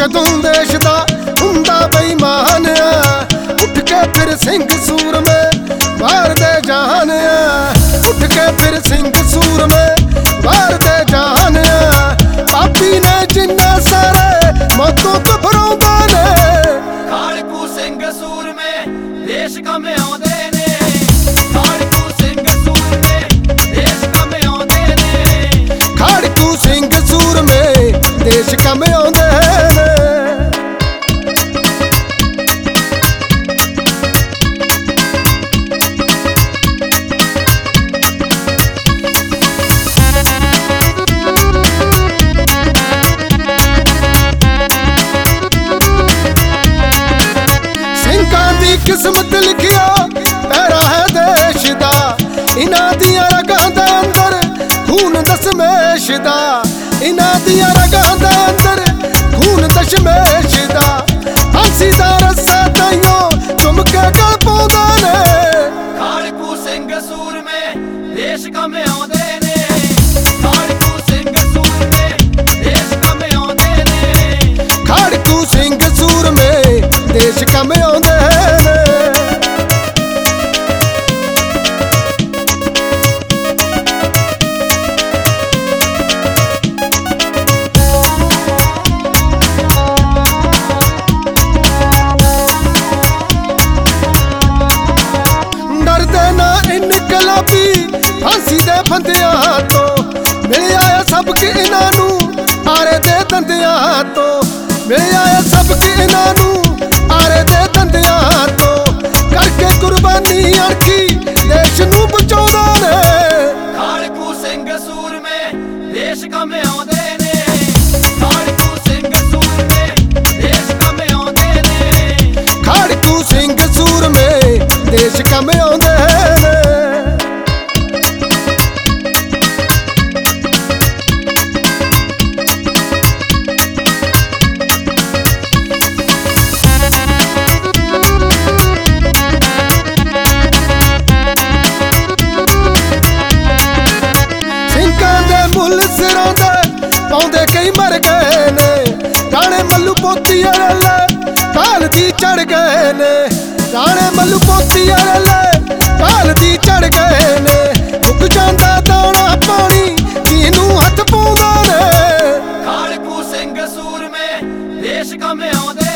ਜਦੋਂ ਦੇਸ਼ ਦਾ ਹੁੰਦਾ ਬੇਈਮਾਨ ਉੱਠ ਕੇ ਫਿਰ ਸਿੰਘ ਸੂਰਮੇ ਵਾਰਦੇ ਜਾਨ ਉੱਠ ਕੇ ਫਿਰ ਸਿੰਘ ਸੂਰਮੇ ਵਾਰਦੇ ਜਾਨ ਪਾਪੀ ਨੇ ਜਿੰਨੇ ਸਾਰੇ ਮੌਤੋਂ ਘਬਰਾਉਂਦੇ ਨੇ ਖਾੜਕੂ ਸਿੰਘ ਸੂਰਮੇ ਦੇਸ਼ ਕਮਾਉਂਦੇ ਨੇ ਖਾੜਕੂ ਸਿੰਘ ਸੂਰਮੇ ਦੇਸ਼ ਕਮਾਉਂਦੇ ਨੇ ਖਾੜਕੂ ਸਿੰਘ ਸੂਰਮੇ ਦੇਸ਼ ਕਮਾਉਂਦੇ ਨੇ किस्मत लिखिया पैरा है देश दा इन्हां दियां रगां दे अंदर खून दशमेश दा इन्हां दियां रगां दे अंदर खून दशमेश दा फांसी दा रस्सा ताइयों चुम के गल पाउंदे ने खाड़कू सिंह सूरमे देश कमाਉਂਦੇ ने खाड़कू सिंह सूरमे देश कमाਉਂਦੇ ने खाड़कू सिंह सूरमे देश कमाਉਂਦੇ फांसी दे बंदियां तो मिलिया है सबक इन्हां नू आरे दे दंदियां तो मिलिया है सबक इन्हां नू आरे दे दंदियां तो करके कुर्बानी अणखी देश नू बचाउंदे ने खाड़कू सिंह सूरमे देश कमाਉਂਦੇ ने खाड़कू सिंह सूरमे देश कमाਉਂਦੇ ने खाड़कू सिंह सूरमे देश कमाਉਂਦੇ ने मुल सिरों दे पाउंदे कई मर गए ने राणे मल्लू पोती अरले काल दी चढ़ गए ने राणे मल्लू पोती अरले काल दी चढ़ गए ने मुक जांदा दाना पानी किनू हथ पाउंदा ने खाड़कू सिंह सूरमे देश कमाਉਂਦੇ